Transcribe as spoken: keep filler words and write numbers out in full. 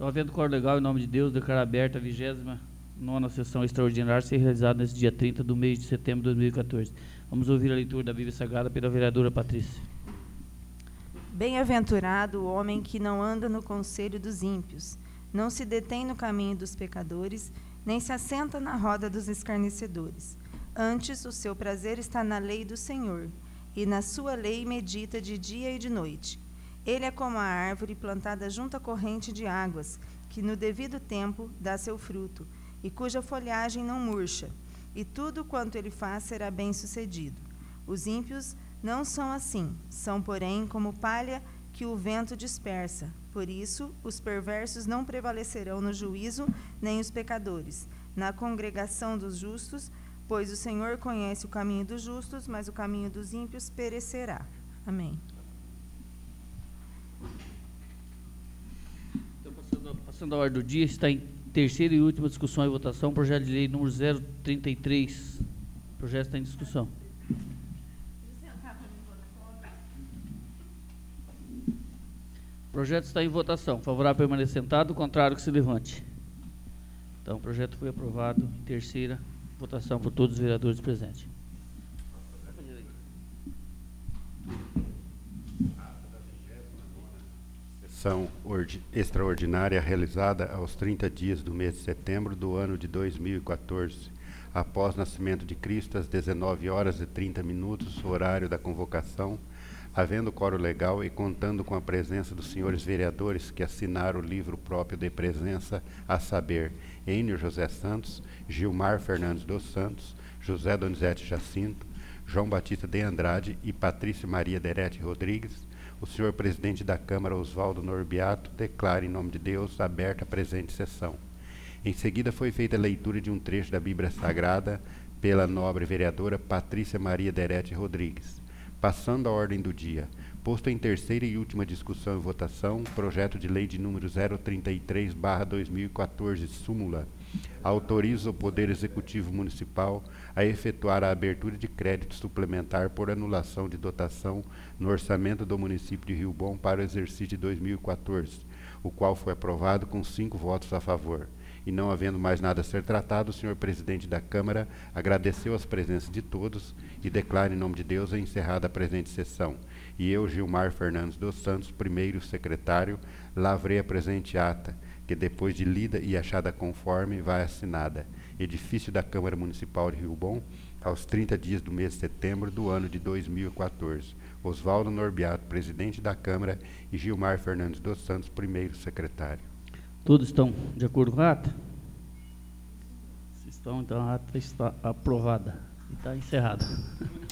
Então, havendo quórum legal, em nome de Deus, declaro aberta a vigésima nona sessão extraordinária a ser realizada nesse dia trinta do mês de setembro de dois mil e quatorze. Vamos ouvir a leitura da Bíblia Sagrada pela vereadora Patrícia. Bem-aventurado o homem que não anda no conselho dos ímpios, não se detém no caminho dos pecadores, nem se assenta na roda dos escarnecedores. Antes, o seu prazer está na lei do Senhor, e na sua lei medita de dia e de noite. Ele é como a árvore plantada junto à corrente de águas, que no devido tempo dá seu fruto, e cuja folhagem não murcha, e tudo quanto ele faz será bem-sucedido. Os ímpios não são assim, são, porém, como palha que o vento dispersa. Por isso, os perversos não prevalecerão no juízo, nem os pecadores, na congregação dos justos, pois o Senhor conhece o caminho dos justos, mas o caminho dos ímpios perecerá. Amém. Então, passando, passando a ordem do dia, está em terceira e última discussão e votação, projeto de lei número zero trinta e três. O projeto está em discussão. O projeto está em votação. Favorável permanecer sentado, contrário que se levante. Então, o projeto foi aprovado em terceira votação por todos os vereadores presentes. Sessão extraordinária realizada aos trinta dias do mês de setembro do ano de dois mil e quatorze, após nascimento de Cristo, às dezenove horas e trinta minutos, horário da convocação, havendo quórum legal e contando com a presença dos senhores vereadores que assinaram o livro próprio de presença, a saber, Enio José Santos, Gilmar Fernandes dos Santos, José Donizete Jacinto, João Batista de Andrade e Patrícia Maria Derete Rodrigues, o senhor presidente da Câmara, Oswaldo Norbiato, declara em nome de Deus aberta a presente sessão. Em seguida foi feita a leitura de um trecho da Bíblia Sagrada pela nobre vereadora Patrícia Maria Derete Rodrigues. Passando à ordem do dia, posto em terceira e última discussão e votação, projeto de lei de número zero trinta e três barra dois mil e quatorze, súmula, autoriza o Poder Executivo Municipal a efetuar a abertura de crédito suplementar por anulação de dotação no orçamento do município de Rio Bom para o exercício de dois mil e quatorze, o qual foi aprovado com cinco votos a favor. E não havendo mais nada a ser tratado, o senhor presidente da Câmara agradeceu as presenças de todos e declara em nome de Deus a encerrada a presente sessão. E eu, Gilmar Fernandes dos Santos, primeiro secretário, lavrei a presente ata, que depois de lida e achada conforme, vai assinada. Edifício da Câmara Municipal de Rio Bom, aos trinta dias do mês de setembro do ano de dois mil e quatorze. Oswaldo Norbiato, presidente da Câmara, e Gilmar Fernandes dos Santos, primeiro secretário. Todos estão de acordo com a ata? Se estão, então a ata está aprovada e está encerrada.